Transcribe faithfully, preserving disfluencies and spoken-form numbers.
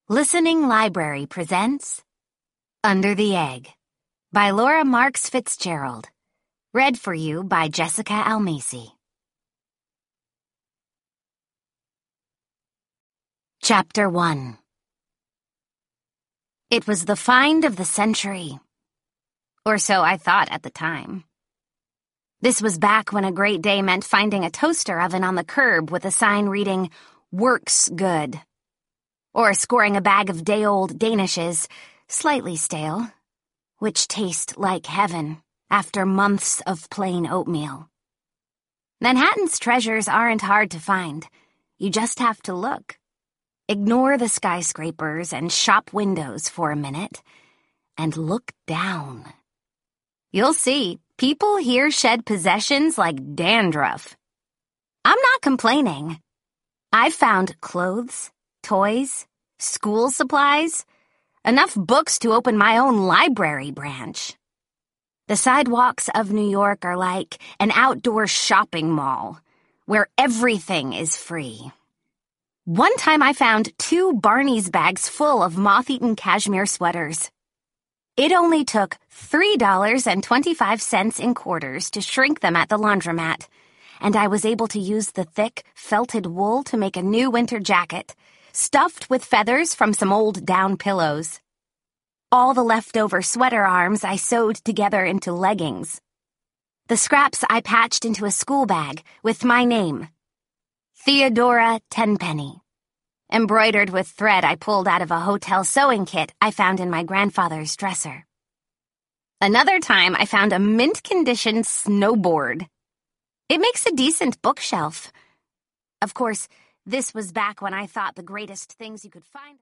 Listening Library presents Under the Egg by Laura Marks Fitzgerald. Read for you by Jessica Almasi. Chapter one. It was the find of the century. Or so I thought at the time. This was back when a great day meant finding a toaster oven on the curb with a sign reading, "Works Good." Or scoring a bag of day-old Danishes, slightly stale, which taste like heaven after months of plain oatmeal. Manhattan's treasures aren't hard to find. You just have to look. Ignore the skyscrapers and shop windows for a minute, and look down. You'll see, people here shed possessions like dandruff. I'm not complaining. I've found clothes, toys, school supplies, enough books to open my own library branch. The sidewalks of New York are like an outdoor shopping mall, where everything is free. One time I found two Barney's bags full of moth-eaten cashmere sweaters. It only took three dollars and twenty-five cents in quarters to shrink them at the laundromat, and I was able to use the thick, felted wool to make a new winter jacket, stuffed with feathers from some old down pillows. All the leftover sweater arms I sewed together into leggings. The scraps I patched into a school bag with my name, Theodora Tenpenny, embroidered with thread I pulled out of a hotel sewing kit I found in my grandfather's dresser. Another time I found a mint-condition snowboard. It makes a decent bookshelf. Of course, this was back when I thought the greatest things you could find...